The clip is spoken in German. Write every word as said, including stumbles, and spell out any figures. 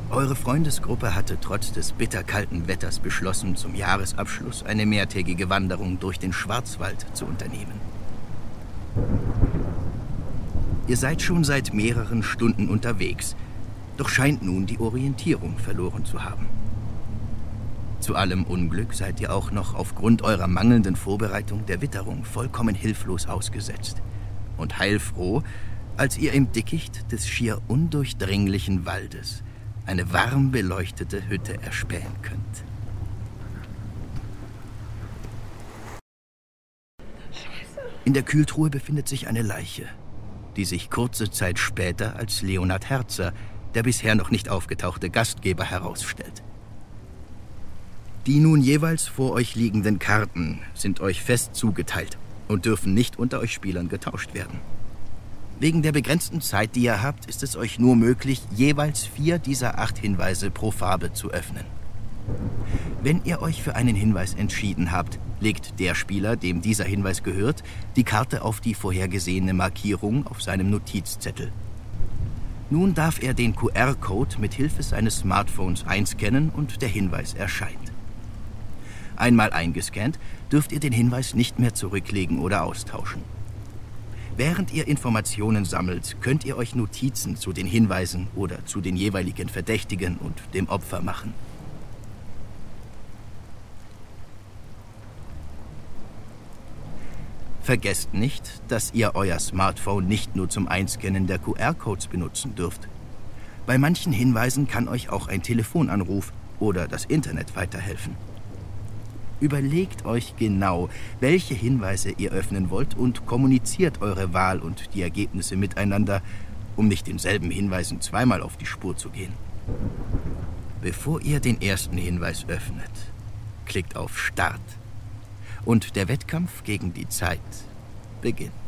Eure Freundesgruppe hatte trotz des bitterkalten Wetters beschlossen, zum Jahresabschluss eine mehrtägige Wanderung durch den Schwarzwald zu unternehmen. Ihr seid schon seit mehreren Stunden unterwegs, doch scheint nun die Orientierung verloren zu haben. Zu allem Unglück seid ihr auch noch aufgrund eurer mangelnden Vorbereitung der Witterung vollkommen hilflos ausgesetzt und heilfroh, als ihr im Dickicht des schier undurchdringlichen Waldes eine warm beleuchtete Hütte erspähen könnt. In der Kühltruhe befindet sich eine Leiche, die sich kurze Zeit später als Leonhard Herzer, der bisher noch nicht aufgetauchte Gastgeber, herausstellt. Die nun jeweils vor euch liegenden Karten sind euch fest zugeteilt und dürfen nicht unter euch Spielern getauscht werden. Wegen der begrenzten Zeit, die ihr habt, ist es euch nur möglich, jeweils vier dieser acht Hinweise pro Farbe zu öffnen. Wenn ihr euch für einen Hinweis entschieden habt, legt der Spieler, dem dieser Hinweis gehört, die Karte auf die vorhergesehene Markierung auf seinem Notizzettel. Nun darf er den Q R-Code mit Hilfe seines Smartphones einscannen und der Hinweis erscheint. Einmal eingescannt, dürft ihr den Hinweis nicht mehr zurücklegen oder austauschen. Während ihr Informationen sammelt, könnt ihr euch Notizen zu den Hinweisen oder zu den jeweiligen Verdächtigen und dem Opfer machen. Vergesst nicht, dass ihr euer Smartphone nicht nur zum Einscannen der Q R-Codes benutzen dürft. Bei manchen Hinweisen kann euch auch ein Telefonanruf oder das Internet weiterhelfen. Überlegt euch genau, welche Hinweise ihr öffnen wollt und kommuniziert eure Wahl und die Ergebnisse miteinander, um nicht denselben Hinweisen zweimal auf die Spur zu gehen. Bevor ihr den ersten Hinweis öffnet, klickt auf Start und der Wettkampf gegen die Zeit beginnt.